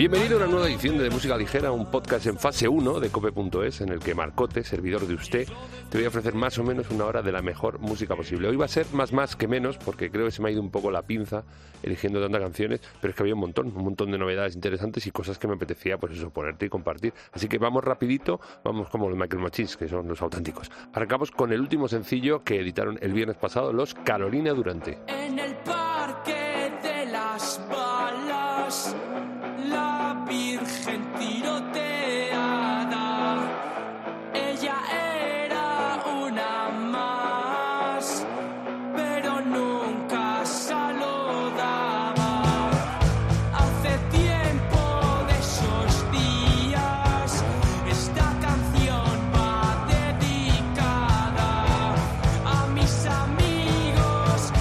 Bienvenido a una nueva edición de Música Ligera, un podcast en fase 1 de Cope.es, en el que Marcote, servidor de usted, te voy a ofrecer más o menos una hora de la mejor música posible. Hoy va a ser más que menos, porque creo que se me ha ido un poco la pinza eligiendo tantas canciones, pero es que había un montón de novedades interesantes y cosas que me apetecía, pues eso, ponerte y compartir. Así que vamos rapidito, vamos como los Michael Machines, que son los auténticos. Arrancamos con el último sencillo que editaron el viernes pasado, los Carolina Durante. En el parque de las balas, la Virgen tiroteada, ella era una más, pero nunca saludaba. Hace tiempo de esos días, esta canción va dedicada a mis amigos,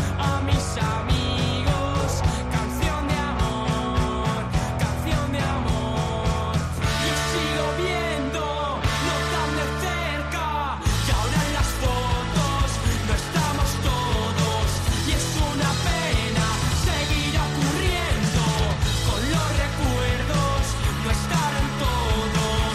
canción de amor, canción de amor. Yo sigo viendo, no tan de cerca, y ahora en las fotos no estamos todos, y es una pena seguir ocurriendo, con los recuerdos no estarán todos.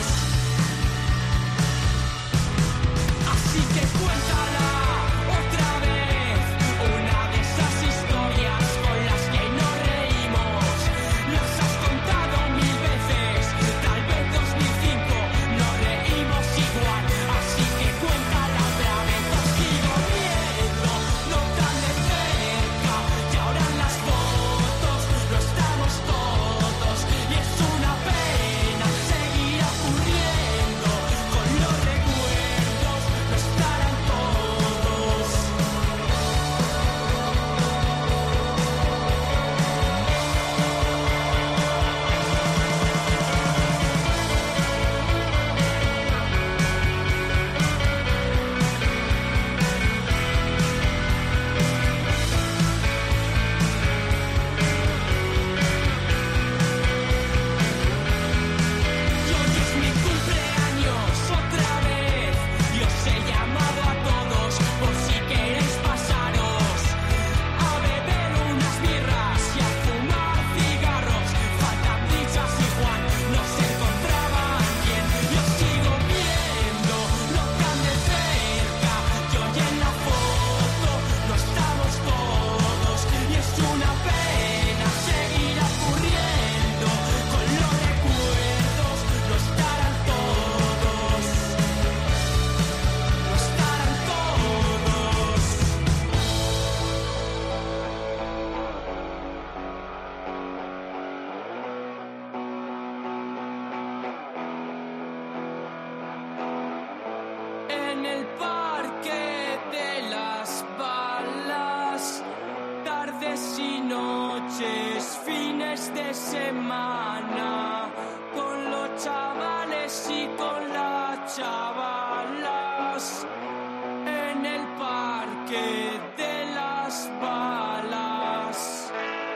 Así que cuéntala otra vez, una de esas historias con las que nos reímos. Las has contado 1000 veces, tal vez 2005 nos reímos igual. Así que cuéntala otra vez, os sigo viendo, no tan de cerca, y ahora en las fotos no estamos todos, y es una pena seguir ocurriendo, con los recuerdos no estarán todos. Y hoy es mi cumpleaños otra vez, y os he llamado a todos por si queréis pasaros a beber unas birras y a fumar cigarros. Faltan Dichas y Juan, no se encontraban bien, y os sigo viendo, no tan de cerca, y hoy en la foto no estamos todos, y es una pena seguir ocurriendo, con los recuerdos no estarán todos, no estarán todos. En el parque de las balas, tardes y noches, fines de semana, con los chavales y con las chavalas. En el parque de las balas.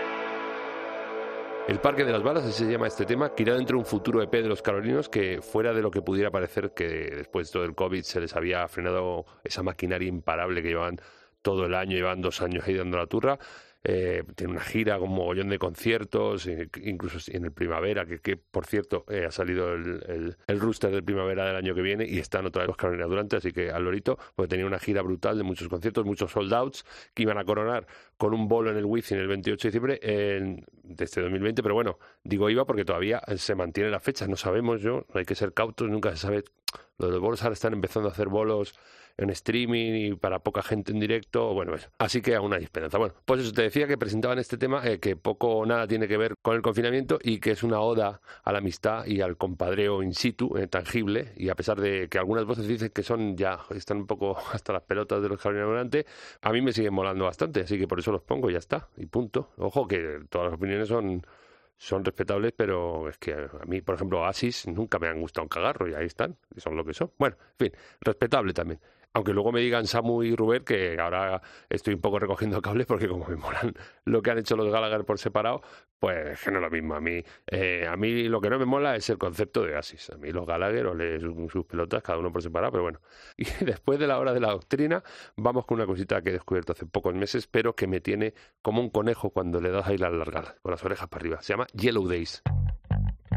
El Parque de las Balas, así se llama este tema, que irá dentro de un futuro EP de los carolinos que, fuera de lo que pudiera parecer que después de todo el COVID se les había frenado esa maquinaria imparable que llevaban todo el año, llevan 2 años ahí dando la turra. Tiene una gira con mogollón de conciertos, incluso en el Primavera, que por cierto ha salido el roster del Primavera del año que viene y están otra vez los Carolina Durante, así que al lorito, porque tenía una gira brutal de muchos conciertos, muchos sold outs que iban a coronar con un bolo en el Wizzing el 28 de diciembre de este 2020, pero bueno, digo iba porque todavía se mantiene la fecha, no sabemos, no hay que ser cautos, nunca se sabe. Los de bolos ahora están empezando a hacer bolos en streaming y para poca gente en directo, bueno, eso. Así que aún hay esperanza. Bueno, pues eso, te decía que presentaban este tema que poco o nada tiene que ver con el confinamiento y que es una oda a la amistad y al compadreo in situ, tangible, y a pesar de que algunas voces dicen que están un poco hasta las pelotas de los Carolina Durante, a mí me siguen molando bastante, así que por eso los pongo y ya está, y punto. Ojo que todas las opiniones son respetables, pero es que a mí, por ejemplo, Oasis nunca me han gustado un cagarro y ahí están, y son lo que son. Bueno, en fin, respetable también. Aunque luego me digan Samu y Rubén que ahora estoy un poco recogiendo cables porque como me molan lo que han hecho los Gallagher por separado, pues es que no es lo mismo. A mí lo que no me mola es el concepto de Oasis. A mí los Gallagher ole sus pelotas, cada uno por separado, pero bueno. Y después de la hora de la doctrina, vamos con una cosita que he descubierto hace pocos meses, pero que me tiene como un conejo cuando le das ahí las largadas, con las orejas para arriba. Se llama Yellow Days.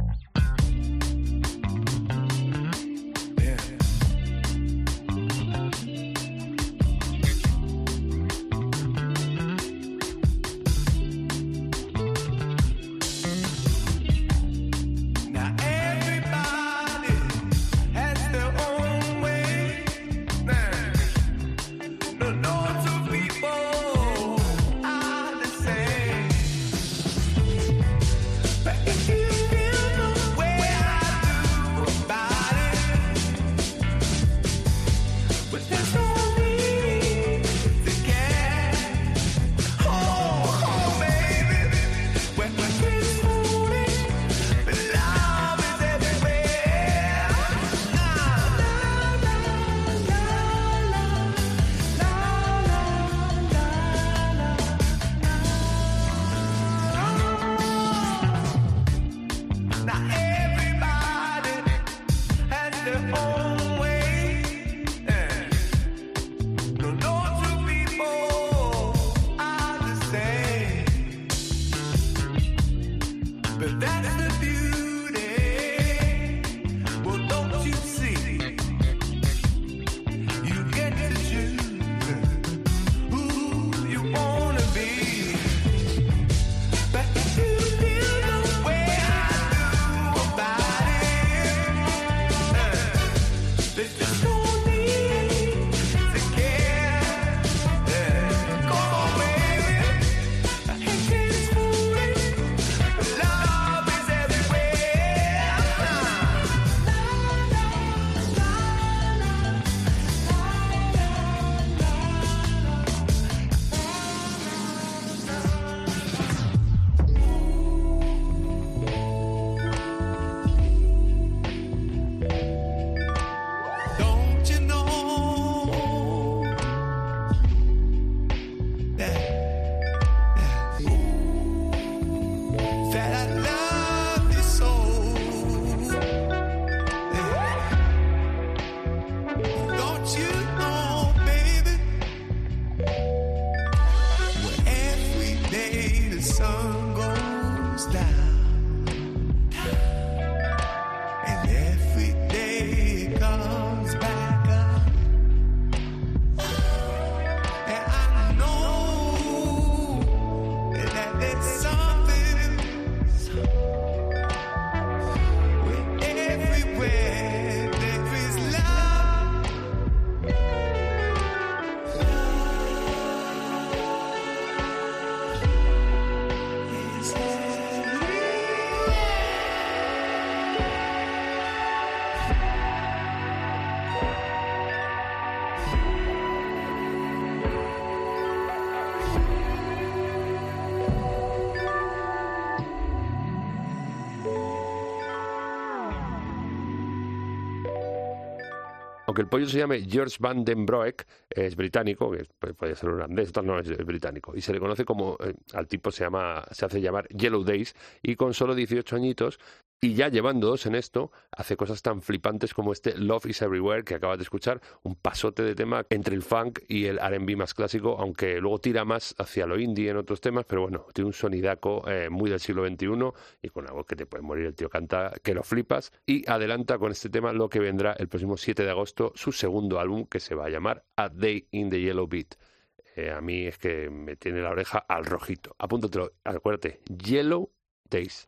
Aunque el pollo se llame George Van den Broek, es británico, que puede ser holandés, tal, no, es británico. Y se le conoce como, al tipo se hace llamar Yellow Days, y con solo 18 añitos, y ya llevando 2 en esto, hace cosas tan flipantes como este Love is Everywhere que acabas de escuchar, un pasote de tema entre el funk y el R&B más clásico, aunque luego tira más hacia lo indie en otros temas, pero bueno, tiene un sonidaco muy del siglo XXI y con una voz que te puede morir, el tío canta que lo flipas, y adelanta con este tema lo que vendrá el próximo 7 de agosto, su segundo álbum que se va a llamar A Day in the Yellow Beat. A mí es que me tiene la oreja al rojito. Apúntatelo, acuérdate, Yellow Days.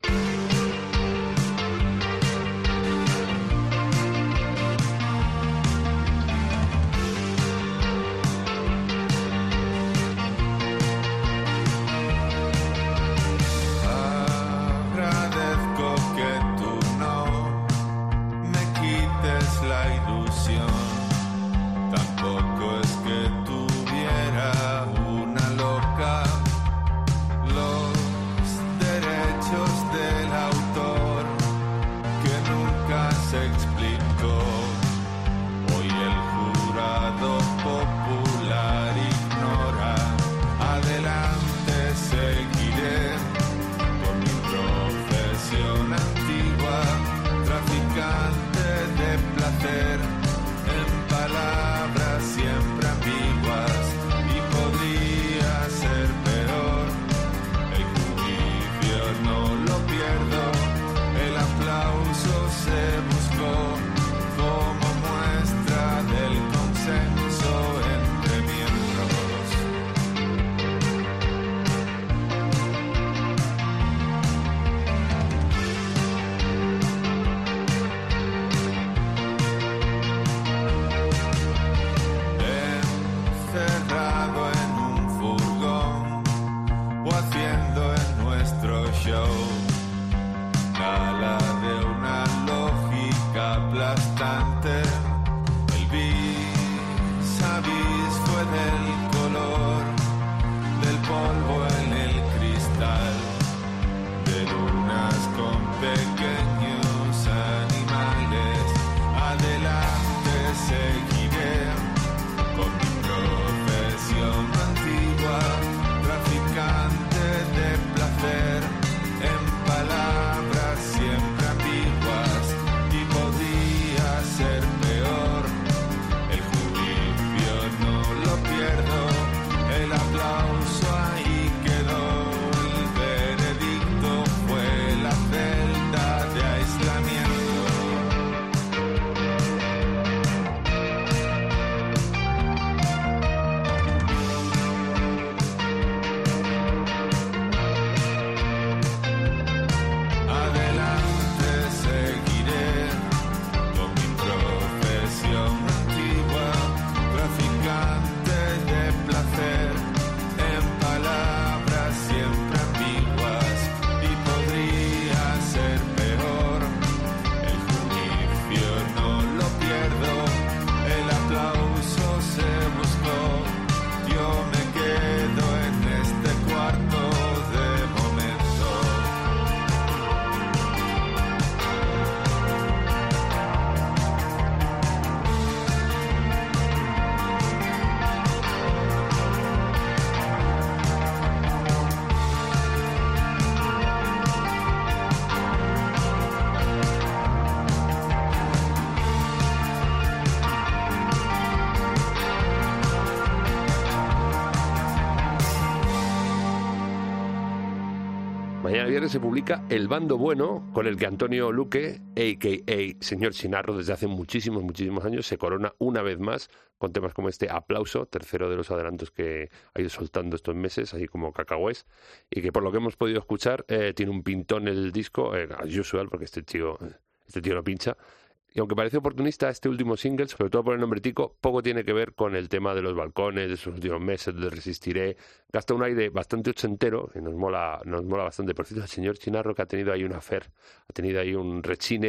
Mañana viernes se publica El Bando Bueno, con el que Antonio Luque, a.k.a. Señor Chinarro, desde hace muchísimos años, se corona una vez más con temas como este Aplauso, tercero de los adelantos que ha ido soltando estos meses, así como cacahués, y que por lo que hemos podido escuchar tiene un pintón el disco, as usual, porque este tío no pincha. Y aunque parece oportunista este último single, sobre todo por el nombretico, poco tiene que ver con el tema de los balcones, de sus últimos meses, de Resistiré. Gasta un aire bastante ochentero, y nos mola bastante. Por cierto, el señor Chinarro, que ha tenido ahí una affair, ha tenido ahí un rechine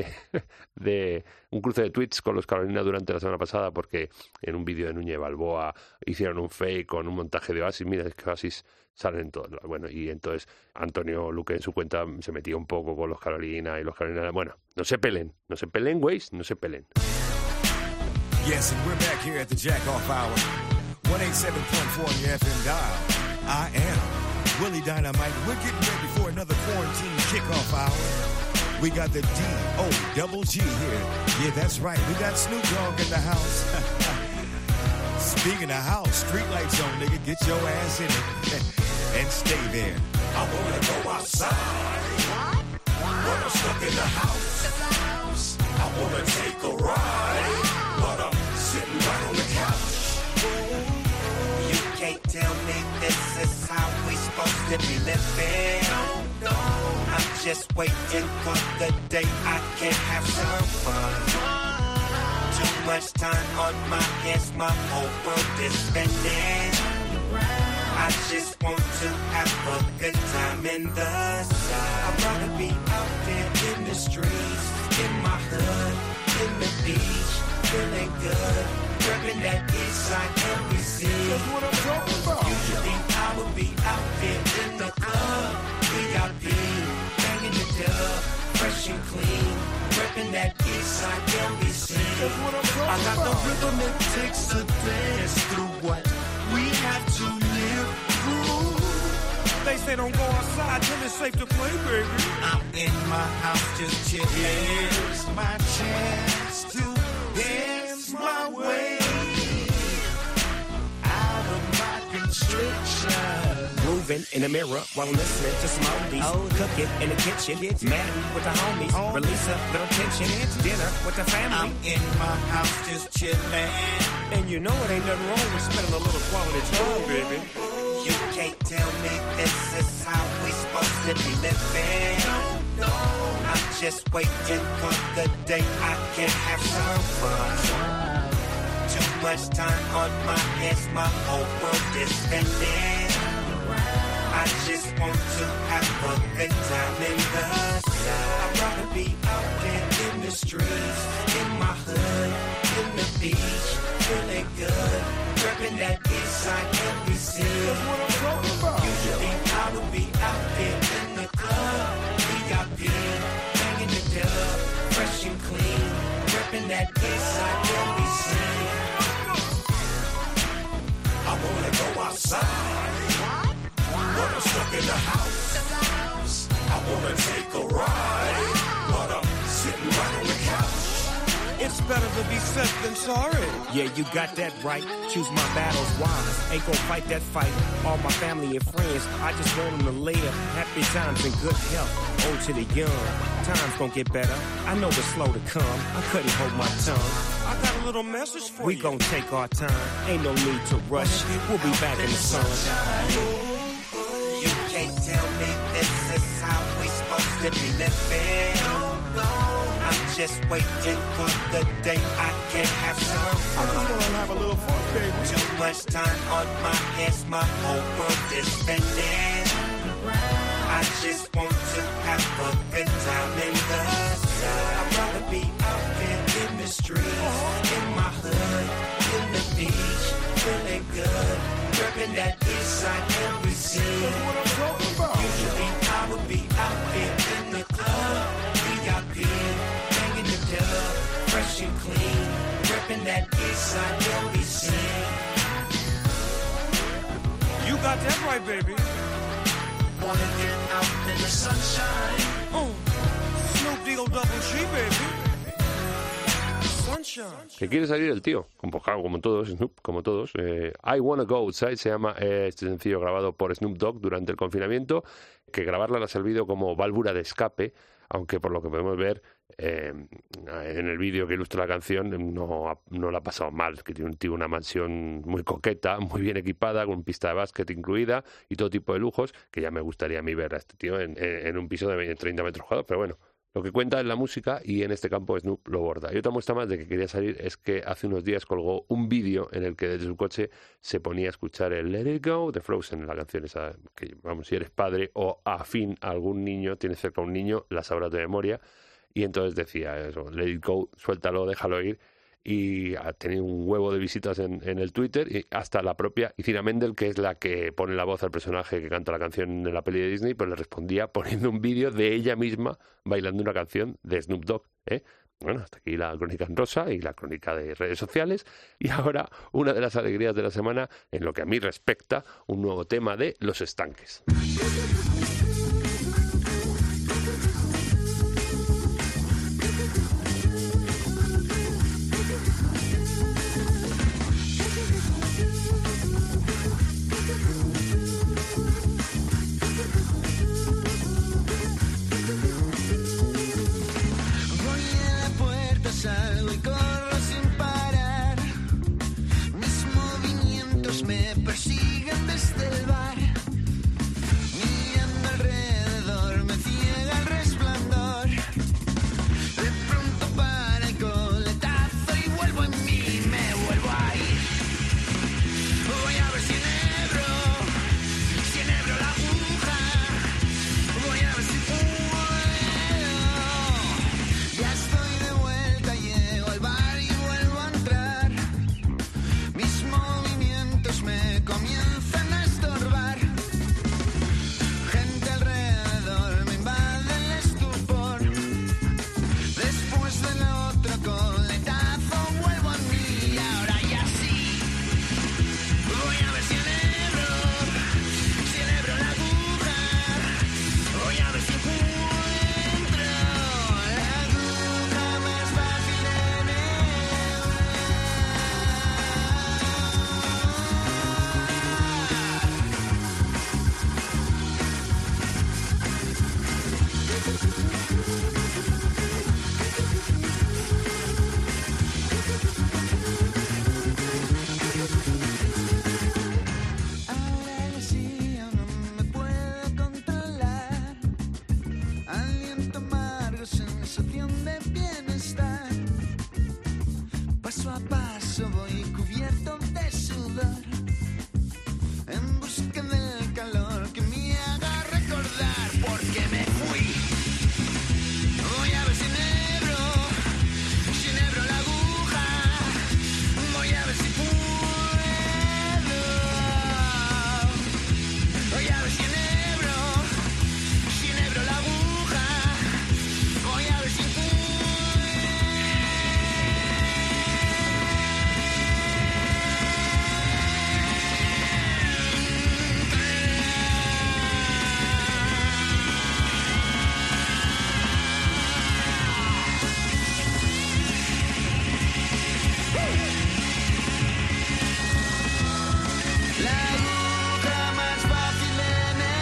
de un cruce de tweets con los Carolina durante la semana pasada, porque en un vídeo de Núñez Balboa hicieron un fake con un montaje de Oasis. Mira, es que Oasis salen en todos lados. Bueno, y entonces Antonio Luque en su cuenta se metía un poco con los Carolina y los Carolina. Bueno, no se peleen, güeyes, no se peleen. Yes, and we're back here at the Jack Off Hour. 187.4 on your FM dial. I am Willie Dynamite. We're getting ready for another quarantine kickoff hour. We got the D-O-double-G here. Yeah, that's right. We got Snoop Dogg in the house. Speaking of house, street lights on, nigga. Get your ass in it and stay there. I wanna go outside, but I'm stuck in the house. I wanna take a ride, but I'm sitting right on the couch. You can't tell me this is how we supposed to be living. I'm just waiting for the day I can have some fun. Too much time on my hands, my whole world is spinning. I just want to have a good time in the sun. I'd rather be out there in the streets, in my hood, in the beach, feeling good, repping that east side LBC. That's what I'm talking about. Usually I would be out there in the club, VIP, banging the dub, fresh and clean, repping that east side LBC. That's what I'm talking I got the about. rhythm it takes to dance through what we have to live through. They say don't go outside till it's safe to play, baby. I'm in my house just chilling. Here's my chance to dance my way out of my constriction. Moving in the mirror while listening to some oldies. Cooking in the kitchen, married with the homies. Release a little tension. Dinner with the family. I'm in my house just chilling. And you know it ain't nothing wrong with spending a little quality time, baby. You can't tell me this is how we supposed to be living. I'm just waiting for the day I can have some fun. Too much time on my hands, my whole world is spinning. I just want to have a good time in the sun. I'd rather be out there in the streets, in my hood, in the beach, feeling good, repping that east side LBC. That's what I'm talking about. Usually I would be out there in the club, VIP, banging the dub, fresh and clean, repping that east side LBC. I wanna go outside, but I'm stuck in the house. I wanna take a ride, but I'm sitting right on the couch. It's better to be safe than sorry. Yeah, you got that right. Choose my battles wise. Ain't gon' fight that fight. All my family and friends, I just want them to live. Happy times and good health. Old to the young. Times gon' get better. I know it's slow to come. I couldn't hold my tongue. I got a little message for We you. gon' take our time. Ain't no need to rush. We'll be back in the sun. You can't tell me this is how we supposed to be living. I'm just waiting for the day I can have some I just fun. wanna have a little fun, baby. Too much time on my hands, my whole world is spinning. I just want to have a good time in the sun. I'd rather be out there in the streets, in my hood, in the beach, feeling good, repping that east side LBC. That's what I'm talking about. Usually I would be out there in the club, VIP, banging the dub, fresh and clean, repping that east side LBC. You got that right, baby. Wanna get out in the sunshine. Snoop D-O-double-G, baby. Sunshine. Que quiere salir el tío, como, claro, como todos, Snoop, como todos. I Wanna Go Outside se llama este sencillo grabado por Snoop Dogg durante el confinamiento, que grabarla le ha servido como válvula de escape, aunque por lo que podemos ver en el vídeo que ilustra la canción no la ha pasado mal, que tiene un tío una mansión muy coqueta, muy bien equipada, con pista de básquet incluida y todo tipo de lujos, que ya me gustaría a mí ver a este tío en un piso de 30 metros cuadrados, pero bueno. Lo que cuenta es la música y en este campo Snoop lo borda. Y otra muestra más de que quería salir es que hace unos días colgó un vídeo en el que desde su coche se ponía a escuchar el Let It Go de Frozen, la canción esa que, vamos, si eres padre o afín a algún niño, tienes cerca a un niño, la sabrás de memoria. Y entonces decía eso, Let It Go, suéltalo, déjalo ir. Y ha tenido un huevo de visitas en el Twitter, y hasta la propia Icina Mendel, que es la que pone la voz al personaje que canta la canción en la peli de Disney, pues le respondía poniendo un vídeo de ella misma bailando una canción de Snoop Dogg, Bueno, hasta aquí la crónica en rosa y la crónica de redes sociales. Y ahora, una de las alegrías de la semana, en lo que a mí respecta, un nuevo tema de Los Estanques. Salgo y corro sin parar. Mis movimientos me persiguen desde el bar. Mirando alrededor me ciega el resplandor. De pronto para el coletazo y vuelvo en mí, me vuelvo a ir. Voy a ver si enhebro la aguja. Voy a ver si puedo. Ya estoy de vuelta, llego al bar y vuelvo a entrar. Mis movimientos me comienzan a estorbar. Gente alrededor me invade el estupor. Después del otro coletazo vuelvo a mí y ahora ya sí. Voy a ver si enhebro la aguja. Voy a ver si encuentro la aguja más fácil de ahora sí yo no me puedo controlar. Aliento amargo, sensación de bienestar. Paso a paso voy cubierto de sudor, en busca del calor que me haga recordar por qué me fui. Voy a ver si enhebro la aguja. Voy a ver si puedo. Voy a ver si enhebro la aguja. Voy a ver si puedo. La aguja más fácil de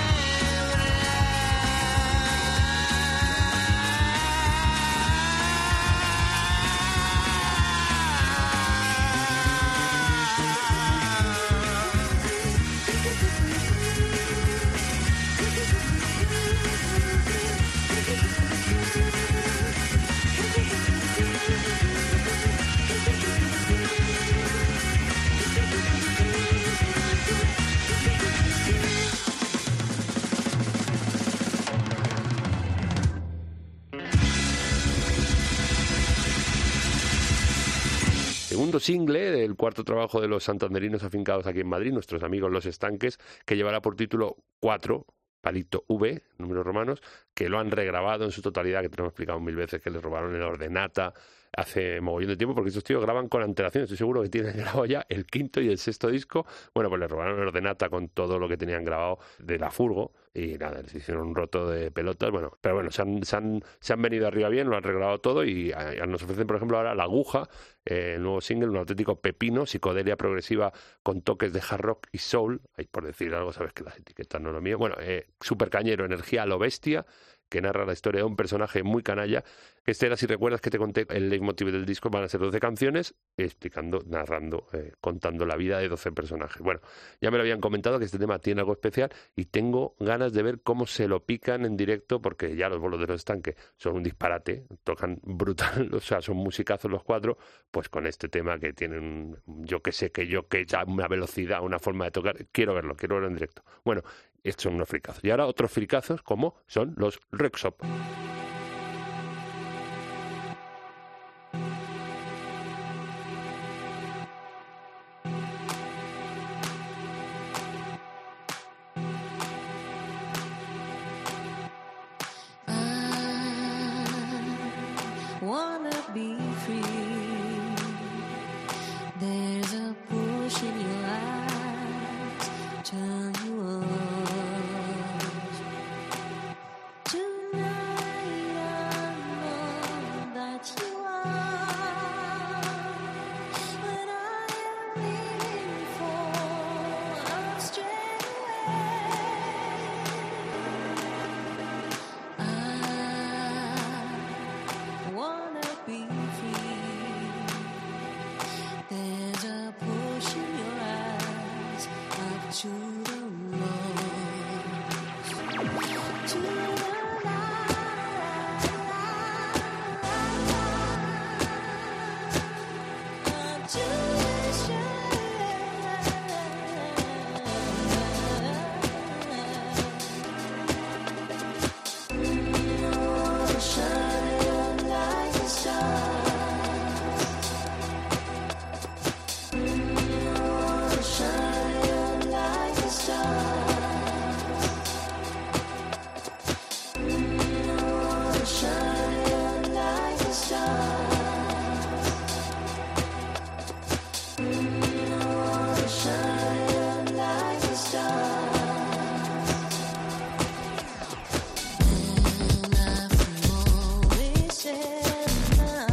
Segundo single del cuarto trabajo de los santanderinos afincados aquí en Madrid, nuestros amigos Los Estanques, que llevará por título 4, palito V, números romanos, que lo han regrabado en su totalidad, que te lo hemos explicado 1000 veces, que les robaron el Ordenata hace mogollón de tiempo, porque estos tíos graban con antelación. Estoy seguro que tienen grabado ya el quinto y el sexto disco. Bueno, pues les robaron el Ordenata con todo lo que tenían grabado de la Furgo y nada, les hicieron un roto de pelotas. Bueno, pero bueno, se han venido arriba bien, lo han regrabado todo y nos ofrecen, por ejemplo, ahora La Aguja, el nuevo single, un auténtico pepino, psicodelia progresiva con toques de hard rock y soul. Ahí por decir algo, sabes que las etiquetas no es lo mío. Bueno, super cañero, energía a lo bestia, que narra la historia de un personaje muy canalla. Este era, si recuerdas que te conté, el leitmotiv del disco van a ser 12 canciones, explicando, narrando, contando la vida de 12 personajes. Bueno, ya me lo habían comentado que este tema tiene algo especial y tengo ganas de ver cómo se lo pican en directo, porque ya los bolos de Los Estanques son un disparate, tocan brutal, o sea, son musicazos los cuatro, pues con este tema que tienen, yo que sé, que ya una velocidad, una forma de tocar, quiero verlo en directo. Bueno, estos son unos fricazos. Y ahora otros fricazos como son los Röyksopp. Wanna There's a push in your eyes, turn you on. Tonight I know that you are what I am living for. I'm straight away. I wanna be free. There's a push in your eyes up to the lows, to the light, up to the shine. Shining like a star. Shine like a star. Shine like a star. Shine like a star. And I've always said now.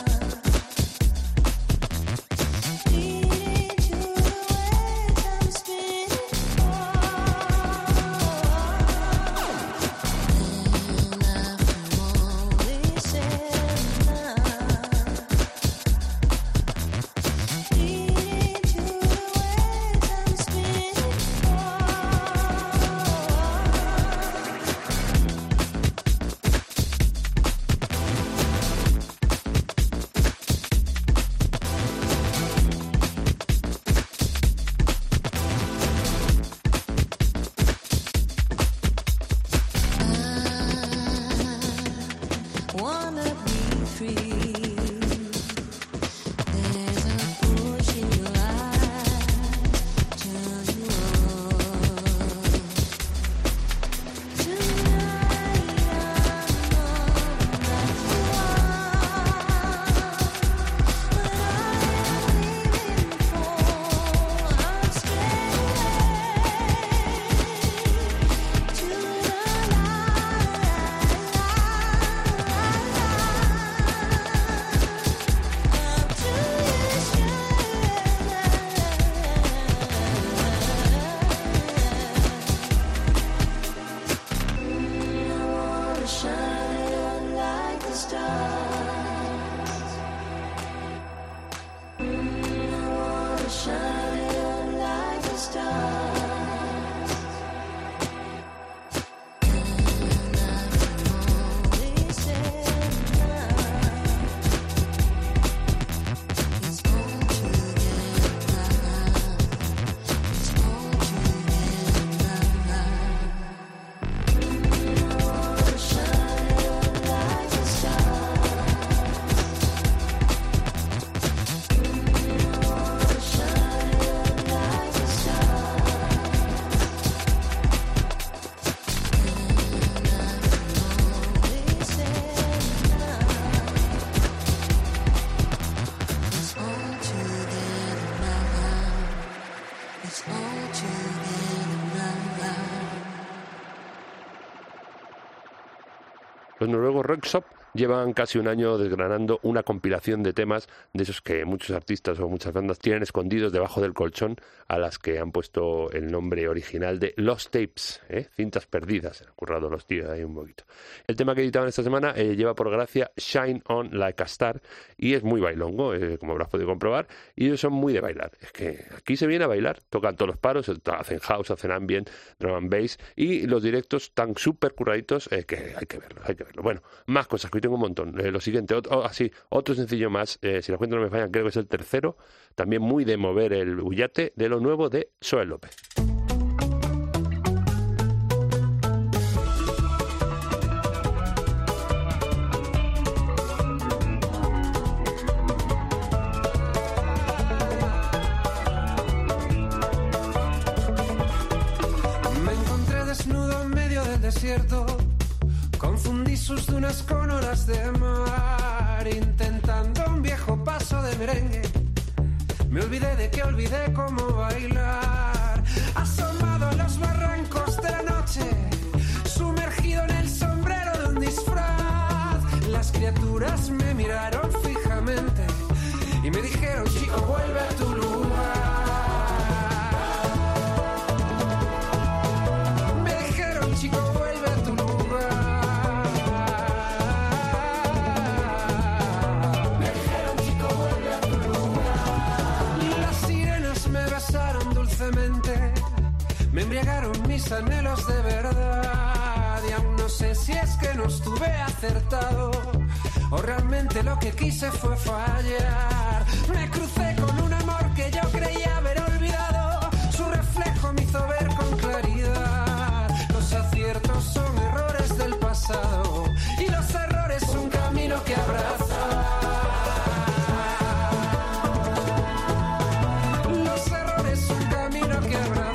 Wanna be free. There's a push in your eyes, turn you on. Tonight I know that you are what I am living for. I'm straight away to the shine like the stars. I wanna shine like the stars. And I've always said now, it's all to get now. It's all to get now. Los noruegos Röyksopp llevan casi un año desgranando una compilación de temas de esos que muchos artistas o muchas bandas tienen escondidos debajo del colchón, a las que han puesto el nombre original de Lost Tapes, cintas perdidas. Han currado los tíos ahí un poquito. El tema que editaban esta semana lleva por gracia Shine On Like a Star y es muy bailongo, como habrás podido comprobar, y ellos son muy de bailar. Es que aquí se viene a bailar, tocan todos los paros, hacen house, hacen ambient, drum and bass, y los directos están súper curraditos, que hay que verlo, hay que verlo. Bueno, más cosas, que hoy tengo un montón. Lo siguiente, otro sencillo más, si las cuentas no me fallan, creo que es el tercero, también muy de mover el bullate, de lo nuevo de Soel López. Me encontré desnudo en medio del desierto. Confundí sus dunas con olas de mar, intentando un viejo paso de merengue. Me olvidé de que olvidé cómo bailar. Asomado a los barrancos de la noche, sumergido en el sombrero de un disfraz. Las criaturas me miraron fijamente y me dijeron, chico, vuelve a tu lugar. Me dijeron, chico, vuelve a tu lugar. Me dijeron, chico, vuelve a tu lugar. Las sirenas me besaron dulcemente, me embriagaron mis anhelos de verdad. Y aún no sé si es que no estuve acertado o realmente lo que quise fue fallar. Me crucé con un amor que yo creía haber olvidado. Su reflejo me hizo ver con claridad. Los aciertos son errores del pasado y los errores un camino que abraza. Los errores un camino que abraza.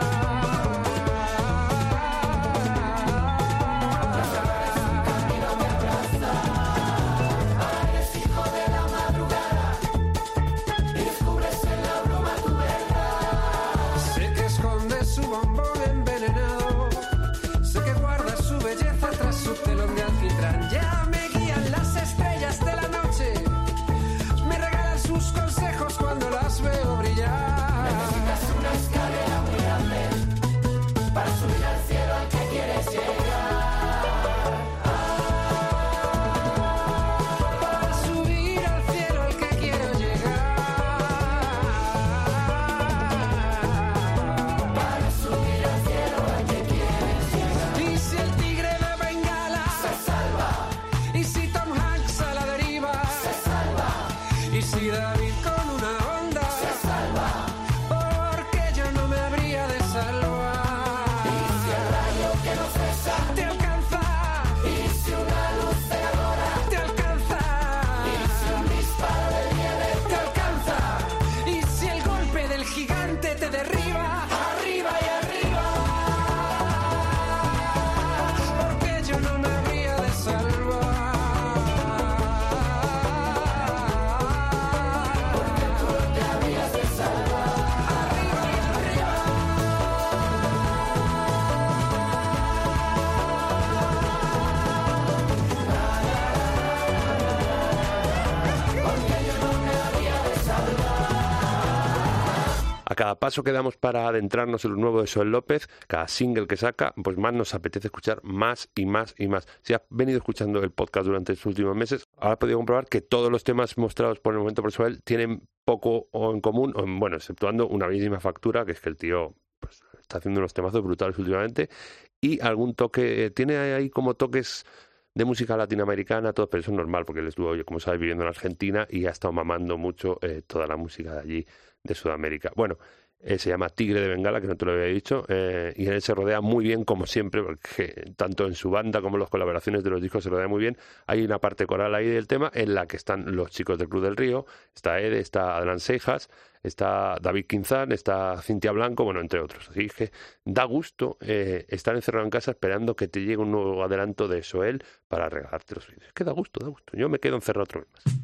Cada paso que damos para adentrarnos en lo nuevo de Joel López, cada single que saca, pues más nos apetece escuchar más y más y más. Si has venido escuchando el podcast durante estos últimos meses, ahora has podido comprobar que todos los temas mostrados por el momento por Joel tienen poco o en común, o bueno, exceptuando una bellísima factura, que es que el tío pues, está haciendo unos temazos brutales últimamente, y algún toque, tiene ahí como toques de música latinoamericana, todo, pero eso es normal, porque él estuvo, como sabes, viviendo en Argentina y ha estado mamando mucho toda la música de allí, de Sudamérica. Bueno, se llama Tigre de Bengala, que no te lo había dicho, y él se rodea muy bien, como siempre, porque tanto en su banda como en las colaboraciones de los discos se rodea muy bien. Hay una parte coral ahí del tema en la que están los chicos del Club del Río, está Ede, está Adrián Seijas, está David Quinzán, está Cintia Blanco, bueno, entre otros. Así que da gusto estar encerrado en casa esperando que te llegue un nuevo adelanto de Joel para regalarte los vídeos. Es que da gusto, da gusto. Yo me quedo encerrado otro vez más.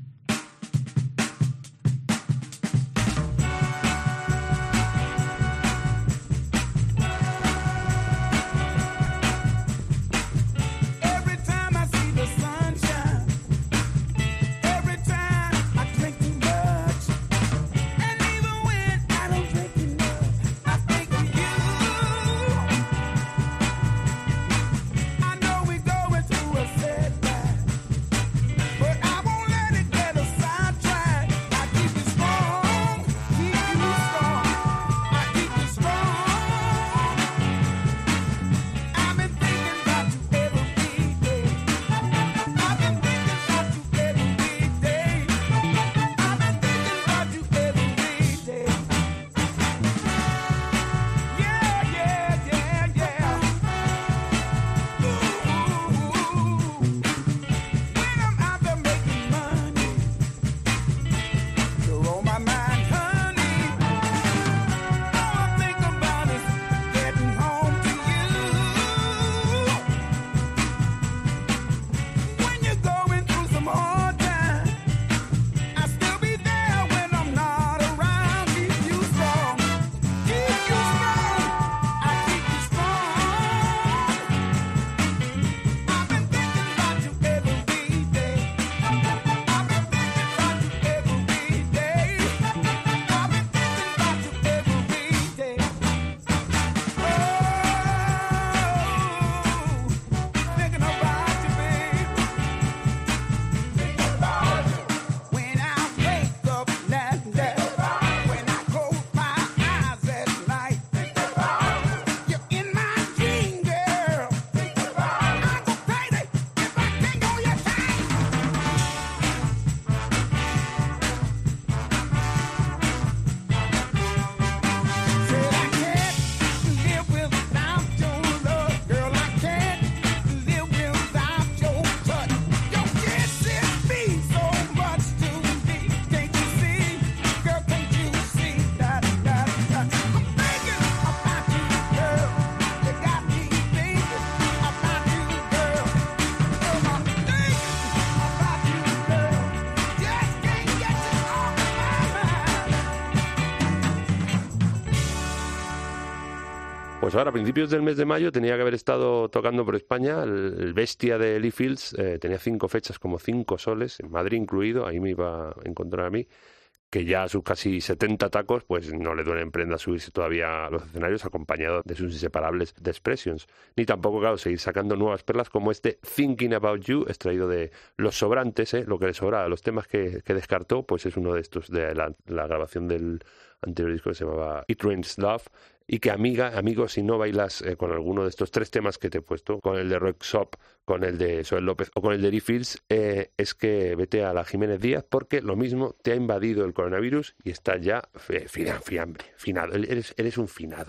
But I won't let it get Pues ahora, a principios del mes de mayo, tenía que haber estado tocando por España el Bestia de Lee Fields. Tenía 5 fechas, como 5 soles, en Madrid incluido. Ahí me iba a encontrar a mí, que ya a sus casi 70 tacos, pues no le duele en prenda subirse todavía a los escenarios acompañado de sus inseparables The Expressions. Ni tampoco, claro, seguir sacando nuevas perlas como este Thinking About You, extraído de Los Sobrantes, lo que le sobraba, los temas que descartó, pues es uno de estos, de la grabación del anterior disco que se llamaba It Rains Love. Y que amigos, si no bailas con alguno de estos 3 temas que te he puesto, con el de Rock Shop, con el de Soel López o con el de Lee Fields, es que vete a la Jiménez Díaz, porque lo mismo te ha invadido el coronavirus y estás ya finado. Eres un finado.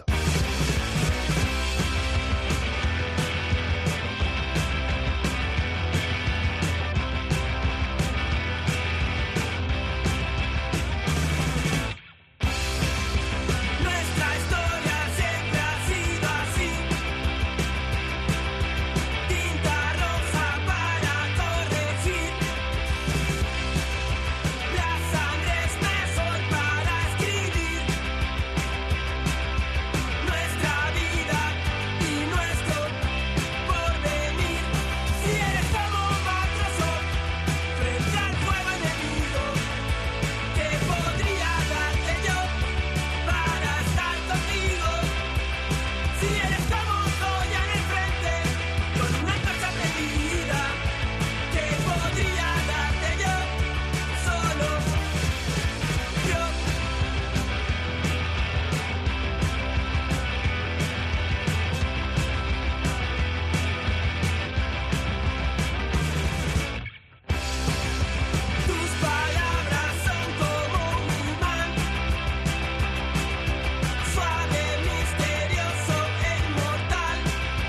Nuestra historia siempre ha sido así. Tinta roja para corregir. La sangre es mejor para escribir. Nuestra vida y nuestro porvenir. Si eres como Microsoft frente al fuego enemigo, ¿qué podría darte yo para estar contigo? Si eres como Goya en el frente, con una antorcha prendida, ¿qué podría darte yo? Solo yo. Tus palabras son como un imán, suave, misterioso e inmortal.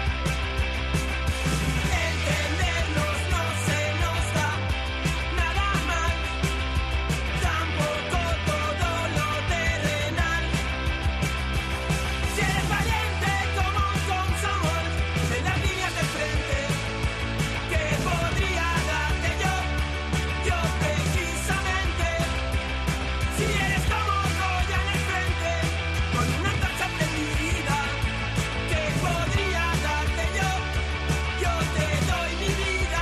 Entendernos no se nos da nada mal, tampoco todo lo terrenal. Si eres valiente como un consomol en las líneas del frente, ¿qué podría darte yo? Yo precisamente. Si eres como Goya en el frente, con una antorcha prendida, ¿qué podría darte yo? Yo te doy mi vida.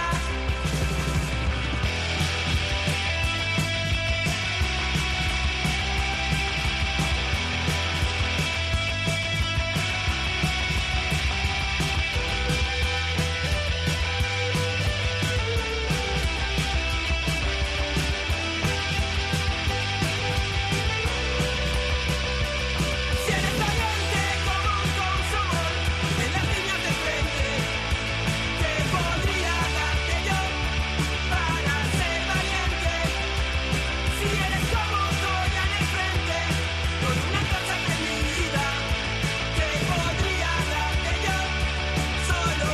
Si eres valiente como un consomol en las líneas del frente, ¿qué podría darte yo para ser valiente? Si eres como Goya en el frente, con una antorcha prendida, ¿qué podría darte yo? Solo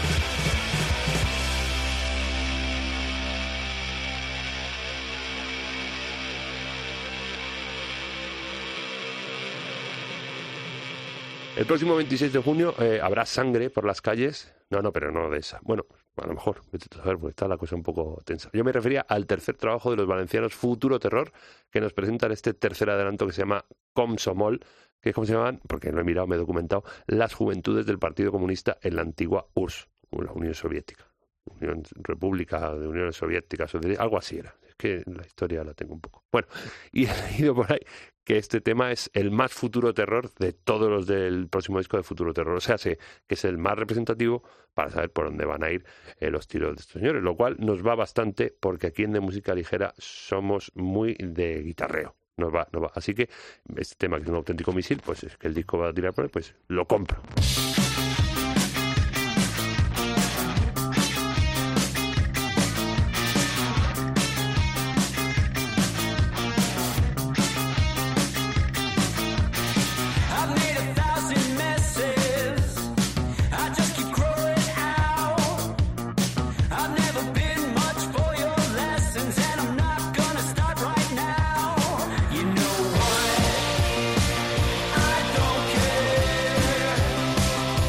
El próximo 26 de junio habrá sangre por las calles. No, pero no de esa. Bueno, a lo mejor, vete a saber, porque está la cosa un poco tensa. Yo me refería al tercer trabajo de los valencianos Futuro Terror, que nos presentan este tercer adelanto que se llama Komsomol, que es como se llaman, porque lo he mirado, me he documentado, las juventudes del Partido Comunista en la antigua URSS, la Unión Soviética. República de Unión Soviética, algo así era. Es que la historia la tengo un poco. Bueno, y he leído por ahí que este tema es el más futuro terror de todos los del próximo disco de Futuro Terror. O sea, que es el más representativo para saber por dónde van a ir los tiros de estos señores, lo cual nos va bastante porque aquí en De Música Ligera somos muy de guitarreo. Nos va. Así que este tema, que es un auténtico misil, pues es que el disco va a tirar por él, pues lo compro. I've made 1,000 messes. I just keep growing out. I've never been much for your lessons, and I'm not gonna start right now. You know what? I don't care.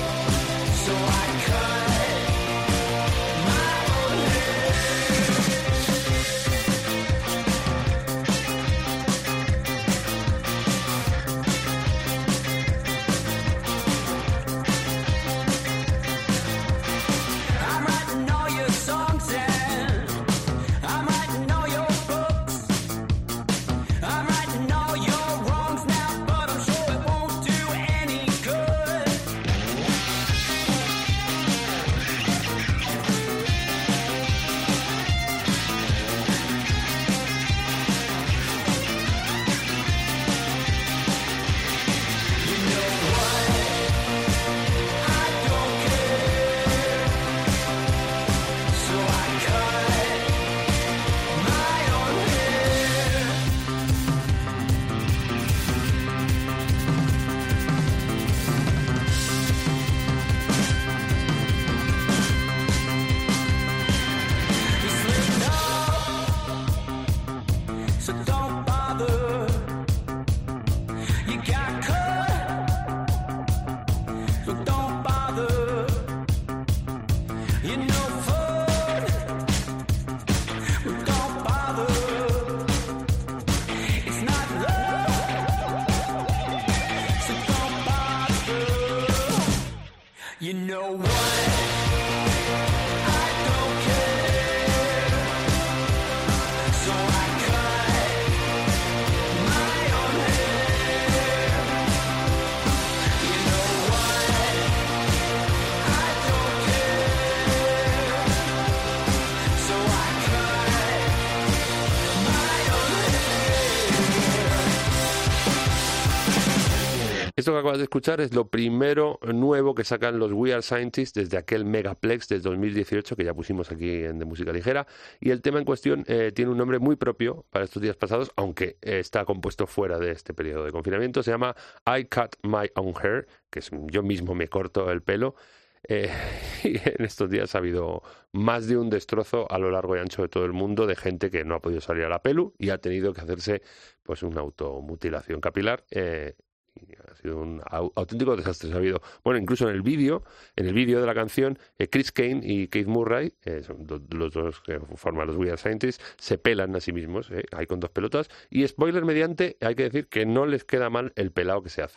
Esto que acabas de escuchar es lo primero nuevo que sacan los We Are Scientists desde aquel Megaplex del 2018 que ya pusimos aquí en De Música Ligera, y el tema en cuestión tiene un nombre muy propio para estos días pasados, aunque está compuesto fuera de este periodo de confinamiento. Se llama I Cut My Own Hair, que es yo mismo me corto el pelo. Y en estos días ha habido más de un destrozo a lo largo y ancho de todo el mundo de gente que no ha podido salir a la pelu y ha tenido que hacerse pues una automutilación capilar. Y ha sido un auténtico desastre. Ha habido, bueno, incluso en el vídeo de la canción, Chris Kane y Keith Murray, son los dos que forman los We Are Scientists, se pelan a sí mismos, ahí con dos pelotas. Y spoiler mediante, hay que decir que no les queda mal el pelado que se hace.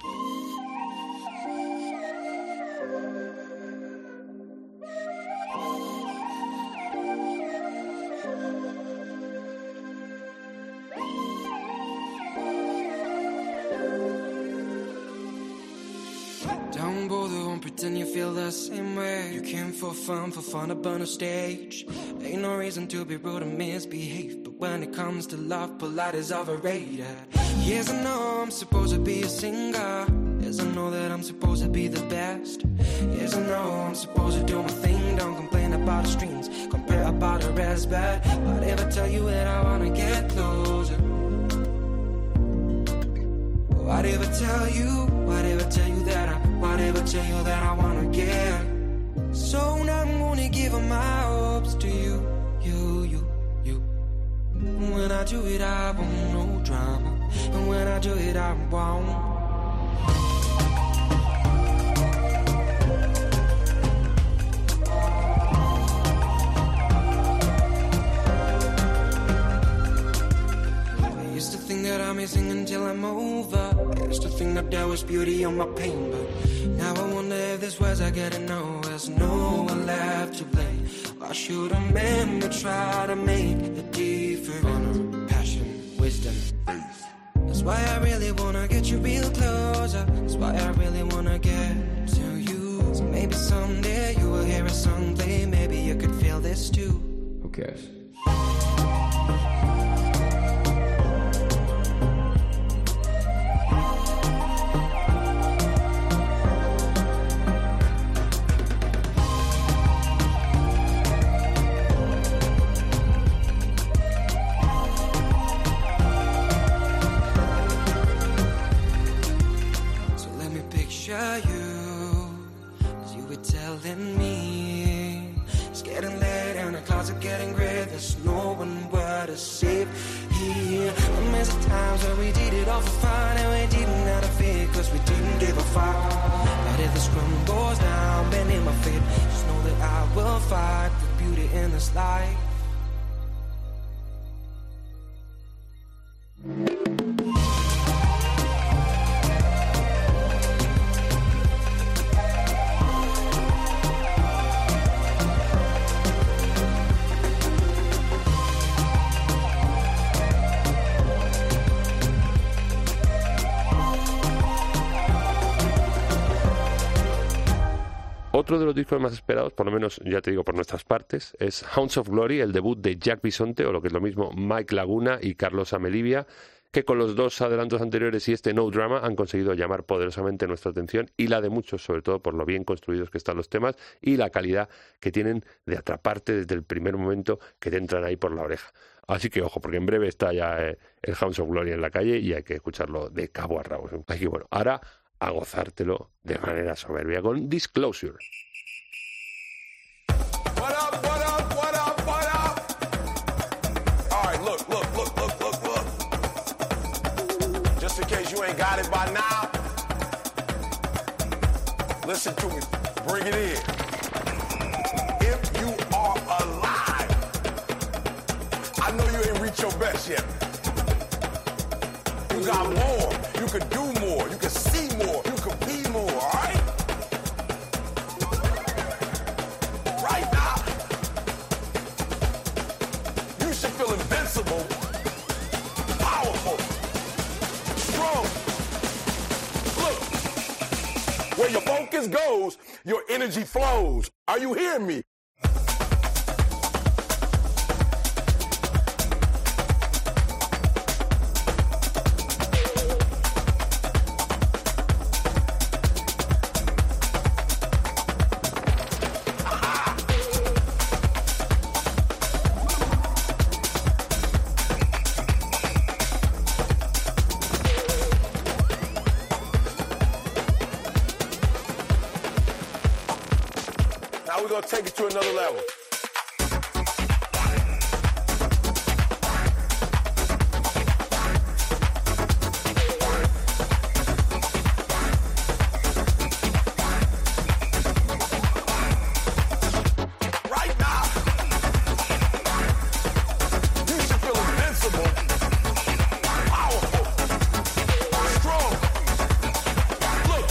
Don't bother, won't pretend you feel the same way. You came for fun up on a stage. Ain't no reason to be rude and misbehave, but when it comes to love, polite is overrated. Yes, I know I'm supposed to be a singer. Yes, I know that I'm supposed to be the best. Yes, I know I'm supposed to do my thing. Don't complain about the streams, compare about the rest. But I'd ever tell you that I wanna get closer. Why'd ever tell you that I wanna get? So now I'm gonna give up my hopes to you. When I do it, I want no drama. And when I do it, I won't. I used to think that I'm missing until I'm over. I used to think that there was beauty on my pain, but now I wonder if this was I gotta know. There's no one left to blame. Why should a man try to make a difference? Honor, passion, wisdom, faith. That's why I really wanna get you real closer. That's why I really wanna get to you. So maybe someday you will hear a song play. Maybe you could feel this too. Who cares? Otro de los discos más esperados, por lo menos ya te digo por nuestras partes, es Hounds of Glory, el debut de Jack Bisonte, o lo que es lo mismo, Mike Laguna y Carlos Amelivia, que con los dos adelantos anteriores y este No Drama han conseguido llamar poderosamente nuestra atención y la de muchos, sobre todo por lo bien construidos que están los temas y la calidad que tienen de atraparte desde el primer momento que te entran ahí por la oreja. Así que ojo, porque en breve está ya el Hounds of Glory en la calle y hay que escucharlo de cabo a rabo. Así que bueno, ahora a gozártelo de manera soberbia con Disclosure. What up, what up, what up, what up? All right, look. Just in case you ain't got it by now, listen to me, bring it in. If you are alive, I know you ain't reached your best yet. You got more, you can do more, you can see more, you can be more, all right? Right now, you should feel invincible, powerful, strong. Look, where your focus goes, your energy flows. Are you hearing me? we're gonna take it to another level. Right now, you should feel invincible, powerful, strong. Look.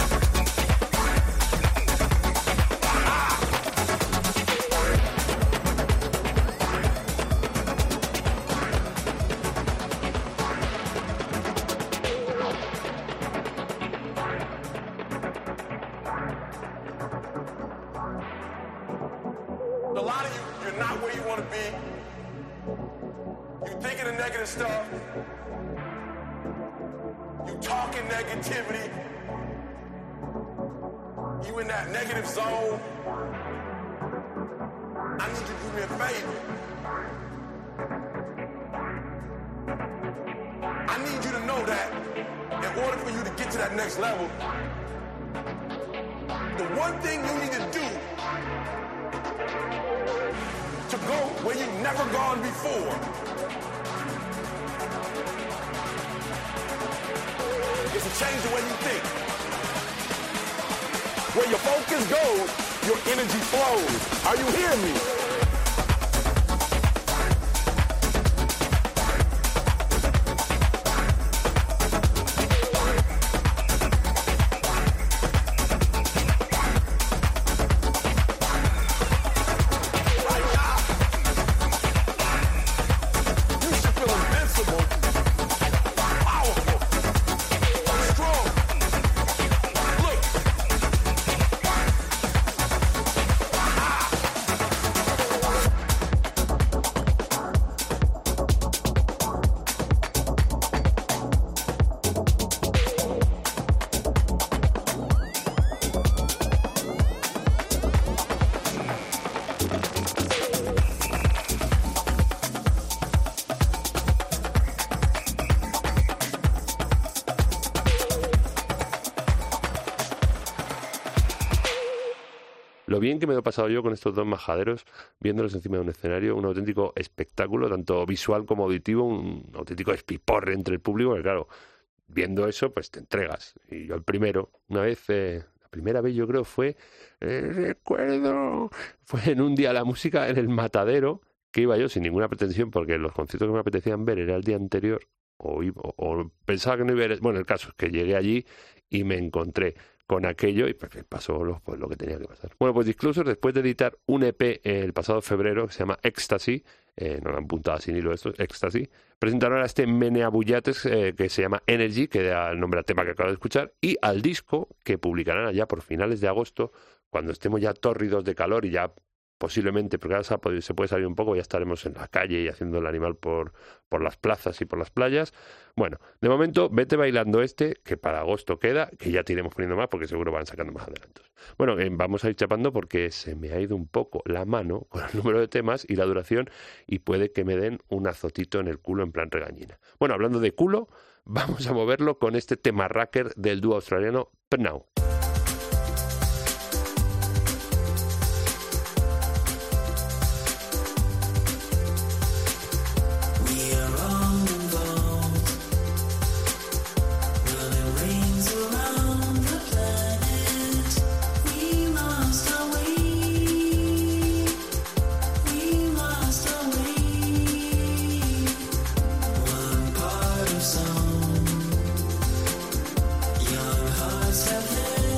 A lot of you, you're not where you want to be. You thinking of negative stuff. You talking negativity. You in that negative zone. I need you to do me a favor. I need you to know that in order for you to get to that next level, the one thing you need to do to go where you've never gone before is to change the way you think. Where your focus goes, your energy flows. Are you hearing me? Lo bien que me lo he pasado yo con estos dos majaderos, viéndolos encima de un escenario, un auténtico espectáculo, tanto visual como auditivo, un auténtico espiporre entre el público, que claro, viendo eso, pues te entregas. Y yo el primero, una vez, la primera vez yo creo fue, recuerdo, fue en un día de la música en el Matadero, que iba yo sin ninguna pretensión, porque los conciertos que me apetecían ver era el día anterior, o pensaba que no iba a ir. Bueno, el caso es que llegué allí y me encontré con aquello y pues pasó lo que tenía que pasar. Bueno, pues Disclosure, después de editar un EP el pasado febrero que se llama Ecstasy, no lo han apuntado sin hilo esto, Ecstasy, presentaron ahora este Meneabullates que se llama Energy, que da el nombre al tema que acabo de escuchar, y al disco que publicarán allá por finales de agosto, cuando estemos ya tórridos de calor y ya posiblemente, porque ahora se puede salir un poco, ya estaremos en la calle y haciendo el animal por las plazas y por las playas. Bueno, de momento, vete bailando que para agosto queda, que ya te iremos poniendo más, porque seguro van sacando más adelantos. Bueno, vamos a ir chapando porque se me ha ido un poco la mano con el número de temas y la duración, y puede que me den un azotito en el culo en plan regañina. Bueno, hablando de culo, vamos a moverlo con este tema racker del dúo australiano Pnau. Young hearts have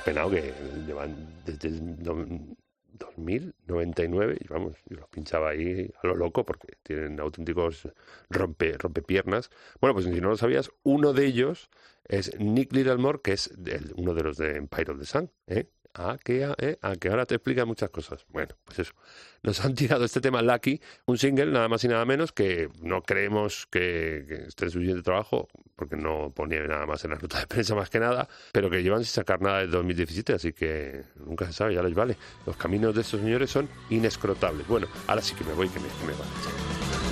penado que llevan desde el 2099 y vamos, yo los pinchaba ahí a lo loco porque tienen auténticos rompepiernas. Bueno, pues si no lo sabías, uno de ellos es Nick Littlemore, que es uno de los de Empire of the Sun, ¿eh? Que ahora te explica muchas cosas. Bueno, pues eso. Nos han tirado este tema Lucky, un single nada más y nada menos que no creemos que esté en suficiente trabajo, porque no ponía nada más en las notas de prensa más que nada, pero que llevan sin sacar nada de 2017, así que nunca se sabe, ya les vale. Los caminos de estos señores son inescrotables. Bueno, ahora sí que me voy, que me van a echar.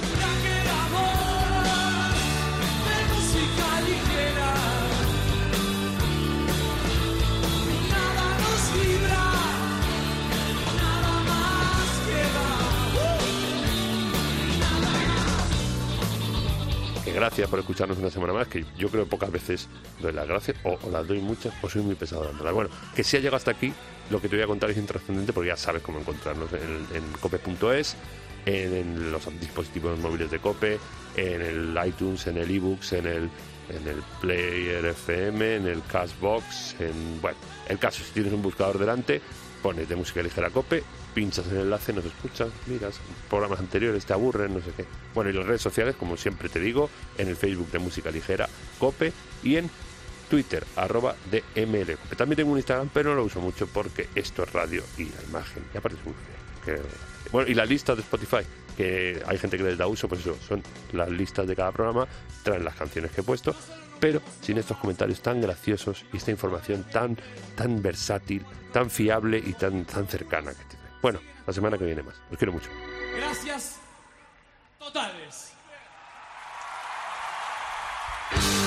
Gracias por escucharnos una semana más, que yo creo pocas veces doy las gracias, o las doy muchas, o soy muy pesado dándolas. Bueno, que si has llegado hasta aquí, lo que te voy a contar es intrascendente, porque ya sabes cómo encontrarnos en cope.es, en los dispositivos móviles de Cope, en el iTunes, en el eBooks, en el Player FM, en el Cashbox, bueno, el caso, si tienes un buscador delante, pones de música ligera Cope, pinchas en el enlace, nos escuchas, miras programas anteriores, te aburren, no sé qué. Bueno, y las redes sociales, como siempre te digo, en el Facebook de Música Ligera Cope y en Twitter, @DML Cope. También tengo un Instagram, pero no lo uso mucho porque esto es radio y la imagen, y aparte es muy feo. Bueno, y las listas de Spotify, que hay gente que les da uso, pues eso, son las listas de cada programa, traen las canciones que he puesto, pero sin estos comentarios tan graciosos y esta información tan versátil, tan fiable y tan cercana que tiene. Bueno, la semana que viene más. Os quiero mucho. Gracias totales.